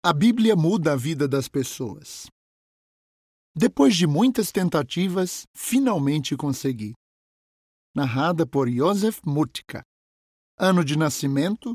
A Bíblia muda a vida das pessoas. Depois de muitas tentativas, finalmente consegui. Narrada por Joseph Mutka. Ano de nascimento,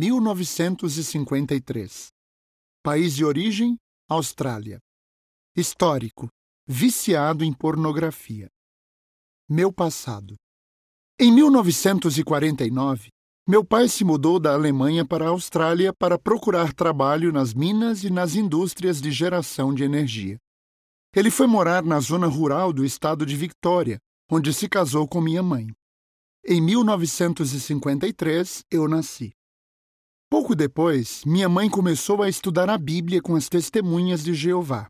1953. País de origem, Austrália. Histórico, viciado em pornografia. Meu passado. Em 1949, meu pai se mudou da Alemanha para a Austrália para procurar trabalho nas minas e nas indústrias de geração de energia. Ele foi morar na zona rural do estado de Victoria, onde se casou com minha mãe. Em 1953, eu nasci. Pouco depois, minha mãe começou a estudar a Bíblia com as Testemunhas de Jeová.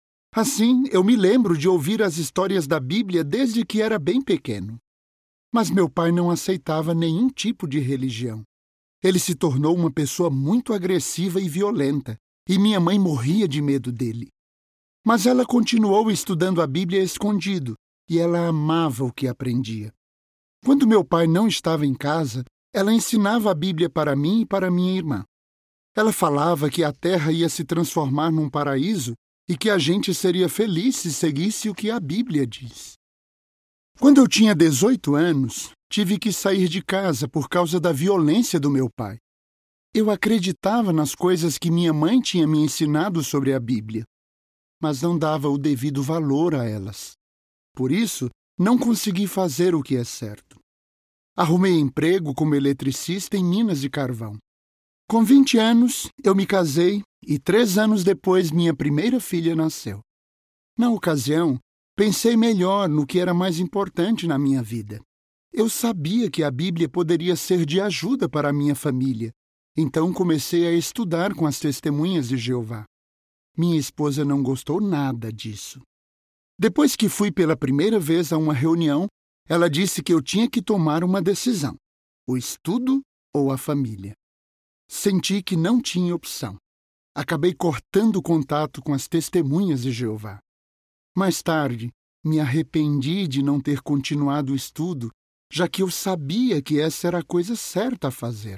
Assim, eu me lembro de ouvir as histórias da Bíblia desde que era bem pequeno. Mas meu pai não aceitava nenhum tipo de religião. Ele se tornou uma pessoa muito agressiva e violenta, e minha mãe morria de medo dele. Mas ela continuou estudando a Bíblia escondido, e ela amava o que aprendia. Quando meu pai não estava em casa, ela ensinava a Bíblia para mim e para minha irmã. Ela falava que a terra ia se transformar num paraíso e que a gente seria feliz se seguisse o que a Bíblia diz. Quando eu tinha 18 anos, tive que sair de casa por causa da violência do meu pai. Eu acreditava nas coisas que minha mãe tinha me ensinado sobre a Bíblia, mas não dava o devido valor a elas. Por isso, não consegui fazer o que é certo. Arrumei emprego como eletricista em minas de carvão. Com 20 anos, eu me casei e 3 anos depois minha primeira filha nasceu. Na ocasião, pensei melhor no que era mais importante na minha vida. Eu sabia que a Bíblia poderia ser de ajuda para a minha família, então comecei a estudar com as Testemunhas de Jeová. Minha esposa não gostou nada disso. Depois que fui pela primeira vez a uma reunião, ela disse que eu tinha que tomar uma decisão: o estudo ou a família. Senti que não tinha opção. Acabei cortando o contato com as Testemunhas de Jeová. Mais tarde, me arrependi de não ter continuado o estudo, já que eu sabia que essa era a coisa certa a fazer.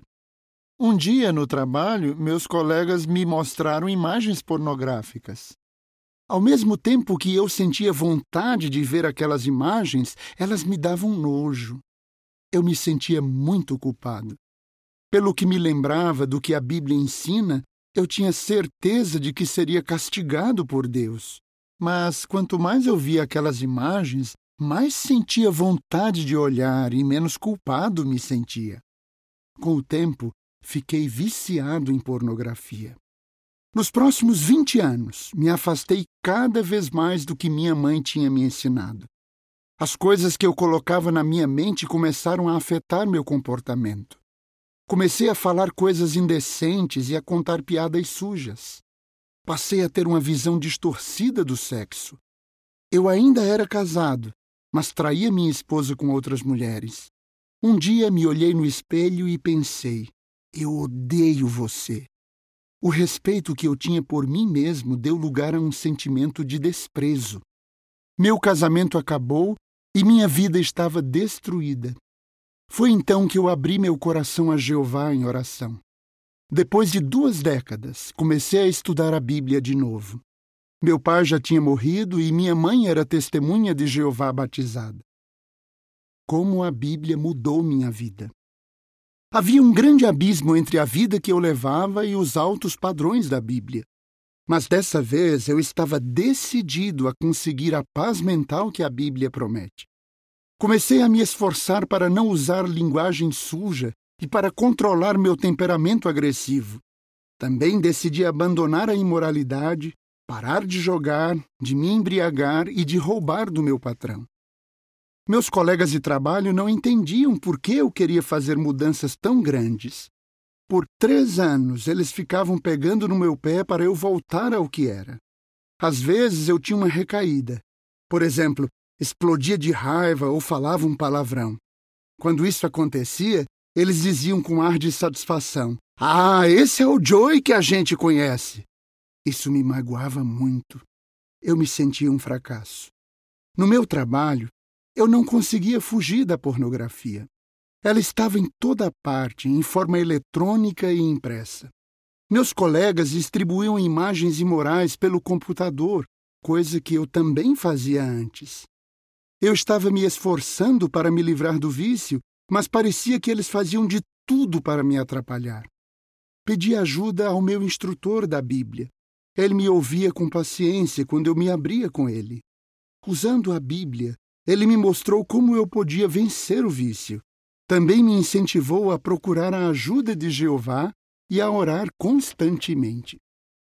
Um dia, no trabalho, meus colegas me mostraram imagens pornográficas. Ao mesmo tempo que eu sentia vontade de ver aquelas imagens, elas me davam nojo. Eu me sentia muito culpado. Pelo que me lembrava do que a Bíblia ensina, eu tinha certeza de que seria castigado por Deus. Mas quanto mais eu via aquelas imagens, mais sentia vontade de olhar e menos culpado me sentia. Com o tempo, fiquei viciado em pornografia. Nos próximos 20 anos, me afastei cada vez mais do que minha mãe tinha me ensinado. As coisas que eu colocava na minha mente começaram a afetar meu comportamento. Comecei a falar coisas indecentes e a contar piadas sujas. Passei a ter uma visão distorcida do sexo. Eu ainda era casado, mas traía minha esposa com outras mulheres. Um dia me olhei no espelho e pensei: eu odeio você. O respeito que eu tinha por mim mesmo deu lugar a um sentimento de desprezo. Meu casamento acabou e minha vida estava destruída. Foi então que eu abri meu coração a Jeová em oração. Depois de 2 décadas, comecei a estudar a Bíblia de novo. Meu pai já tinha morrido e minha mãe era testemunha de Jeová batizada. Como a Bíblia mudou minha vida. Havia um grande abismo entre a vida que eu levava e os altos padrões da Bíblia. Mas dessa vez eu estava decidido a conseguir a paz mental que a Bíblia promete. Comecei a me esforçar para não usar linguagem suja e para controlar meu temperamento agressivo. Também decidi abandonar a imoralidade, parar de jogar, de me embriagar e de roubar do meu patrão. Meus colegas de trabalho não entendiam por que eu queria fazer mudanças tão grandes. Por 3 anos, eles ficavam pegando no meu pé para eu voltar ao que era. Às vezes, eu tinha uma recaída. Por exemplo, explodia de raiva ou falava um palavrão. Quando isso acontecia, eles diziam com ar de satisfação: "Ah, esse é o Joey que a gente conhece." Isso me magoava muito. Eu me sentia um fracasso. No meu trabalho, eu não conseguia fugir da pornografia. Ela estava em toda parte, em forma eletrônica e impressa. Meus colegas distribuíam imagens imorais pelo computador, coisa que eu também fazia antes. Eu estava me esforçando para me livrar do vício, mas parecia que eles faziam de tudo para me atrapalhar. Pedi ajuda ao meu instrutor da Bíblia. Ele me ouvia com paciência quando eu me abria com ele. Usando a Bíblia, ele me mostrou como eu podia vencer o vício. Também me incentivou a procurar a ajuda de Jeová e a orar constantemente.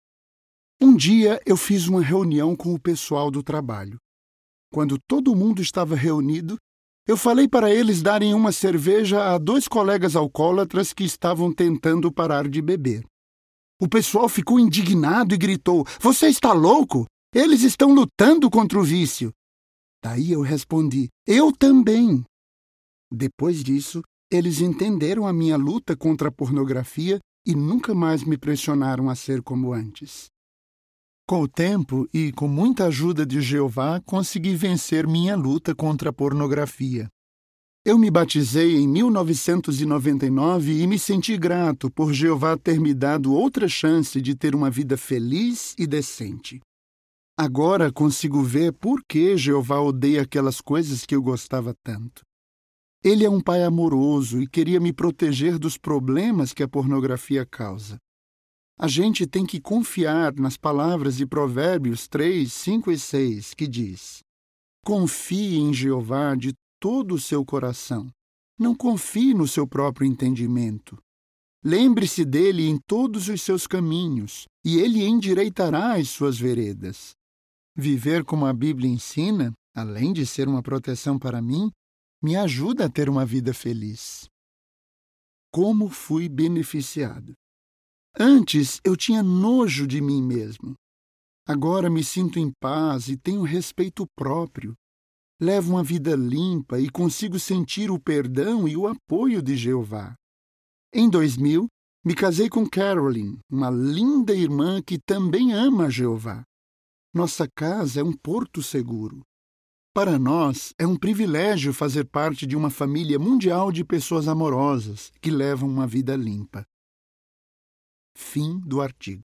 Um dia eu fiz uma reunião com o pessoal do trabalho. Quando todo mundo estava reunido, eu falei para eles darem uma cerveja a 2 colegas alcoólatras que estavam tentando parar de beber. O pessoal ficou indignado e gritou: "Você está louco? Eles estão lutando contra o vício." Daí eu respondi: "Eu também." Depois disso, eles entenderam a minha luta contra a pornografia e nunca mais me pressionaram a ser como antes. Com o tempo e com muita ajuda de Jeová, consegui vencer minha luta contra a pornografia. Eu me batizei em 1999 e me senti grato por Jeová ter me dado outra chance de ter uma vida feliz e decente. Agora consigo ver por que Jeová odeia aquelas coisas que eu gostava tanto. Ele é um pai amoroso e queria me proteger dos problemas que a pornografia causa. A gente tem que confiar nas palavras de Provérbios 3, 5 e 6, que diz: "Confie em Jeová de todo o seu coração. Não confie no seu próprio entendimento. Lembre-se dele em todos os seus caminhos, e ele endireitará as suas veredas." Viver como a Bíblia ensina, além de ser uma proteção para mim, me ajuda a ter uma vida feliz. Como fui beneficiado? Antes eu tinha nojo de mim mesmo. Agora me sinto em paz e tenho respeito próprio. Levo uma vida limpa e consigo sentir o perdão e o apoio de Jeová. Em 2000, me casei com Carolyn, uma linda irmã que também ama Jeová. Nossa casa é um porto seguro. Para nós, é um privilégio fazer parte de uma família mundial de pessoas amorosas que levam uma vida limpa. Fim do artigo.